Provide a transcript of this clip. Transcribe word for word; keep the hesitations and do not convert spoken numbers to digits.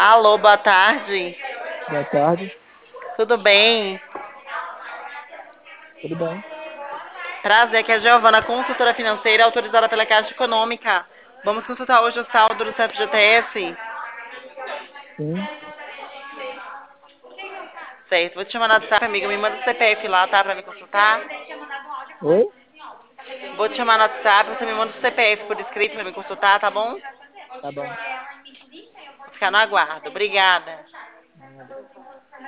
Alô, boa tarde. Boa tarde, Tudo bem? tudo bem? Prazer, aqui é a Giovana, consultora financeira autorizada pela Caixa Econômica. Vamos consultar hoje o saldo do F G T S? Sim, Certo, vou te chamar no WhatsApp, amiga. Me manda o C P F lá, tá? Pra me consultar. oi? Vou te chamar no WhatsApp, você me manda o C P F por escrito pra me consultar, tá bom? Tá bom. Vou ficar no aguardo. Obrigada. Nada.